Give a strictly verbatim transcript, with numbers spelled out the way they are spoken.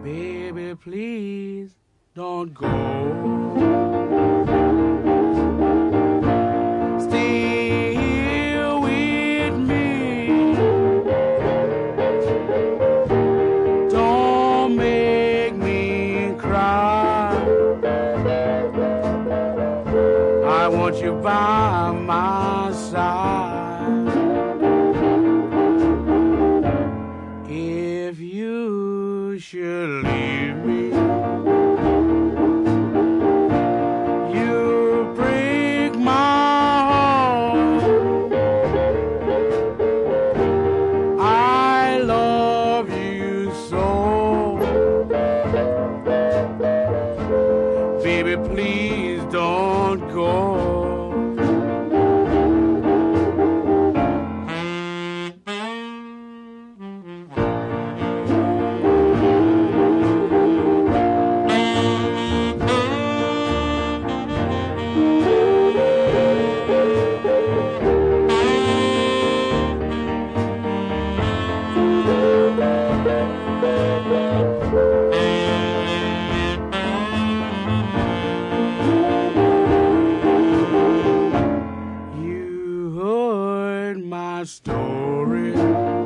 Baby, please don't go. Stay here with me. Don't make me cry. I want you by my side. If you should leave me, you break my heart. I love you so. Baby, please don't go. You heard my story.